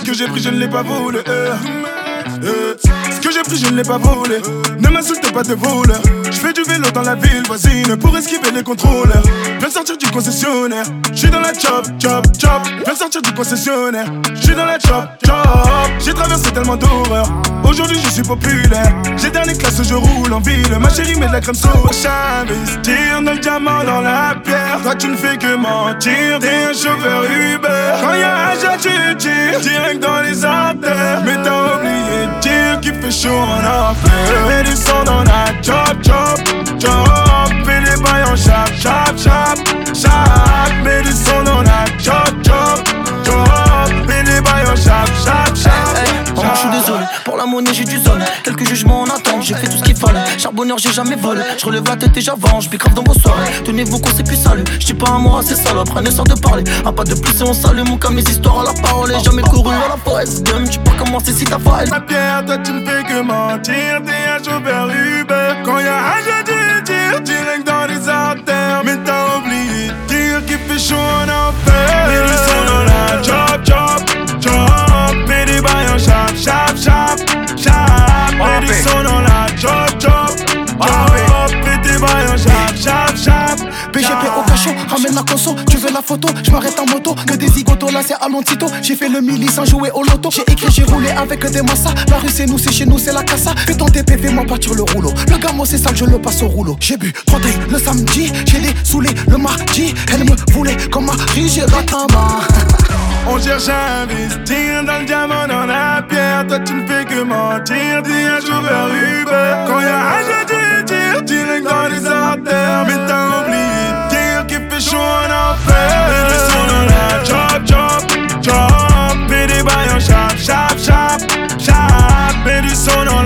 que j'ai pris, je ne l'ai pas volé. Ce que j'ai pris, je ne l'ai pas volé. Ne m'insulte pas de voleur. Je fais du vélo dans la ville voisine pour esquiver les contrôleurs. Viens de sortir du concessionnaire. J'suis dans la chop, chop, chop. Viens de sortir du concessionnaire. J'suis dans la chop, chop. J'ai traversé tellement d'horreurs. Aujourd'hui, je suis populaire. J'ai dernière classe, je roule en ville. Ma chérie met de la crème sur j'investir dans le diamant, dans la pierre. Toi, tu ne fais que mentir. T'es un chauffeur Uber. Quand y'a un jet, tu tires direct dans les artères. Mais t'as oublié de dire qu'il fait chaud en enfer. Mets du sang dans la chop, chop, chop. Fais des bails en chap, chap, chap, chap. Mets du sang dans la chop, chop, chop. Fais des bails en chap, chap, chap. Maman, je suis désolé, pour la monnaie j'ai du zone. Quelques jugements en attente, j'ai fait tout ce qu'il fallait. Charbonneur, j'ai jamais volé. Je relève la tête et j'avance, je grave dans vos soirées. Tenez-vous qu'on s'est plus salut. J'dis pas un mot à ces salopes, rien ne sort de parler. Un pas de plus et on salue mon cas, mes histoires à la parole. J'ai jamais couru à la forêt, game, tu peux commencer si t'as faille. La pierre, toi tu ne fais que mentir. T'es un chauffeur Uber. Quand y'a un jeu, tu tires direct dans les artères. Mais t'as oublié de dire qu'il fait chaud en enfer. Mets du sang dans la chop, chop, chop. Fais des bails en chap, chap, chap, chap. Mets du sang dans la chop, chop, chop. Fais des bails en chap, chap, chap. BGP au cachot, ramène la conso, tu veux la photo, je m'arrête en moto, que des zigotos là c'est Alontito. J'ai fait le milli sans jouer au loto, j'ai écrit, j'ai roulé avec des massas. La rue c'est nous, c'est chez nous, c'est la cassa. Fais ton TP, fais-moi partir le rouleau. Le gamo c'est sale, je le passe au rouleau. J'ai bu 3 days le samedi, j'ai les saoulés le mardi. Elle me voulait comme Marie, j'ai raté un bas. On cherche à investir dans le diamant, dans la pierre. Toi tu ne fais que mentir, dis un chauffeur Uber. Quand y'a un jeu, tu tires direct dans les artères. Mais t'as oublié de dire qu'il fait chaud en enfer. Mets du sang dans la chop, chop, chop. Fais des bails en chap, chap, chap, chap. Mets du sang dans